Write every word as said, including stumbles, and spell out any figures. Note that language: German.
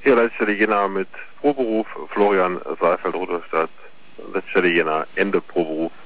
Hier letzte Jena mit Proberuf Florian Saalfeld, Rudolstadt. Letzte Jena, Ende Proberuf.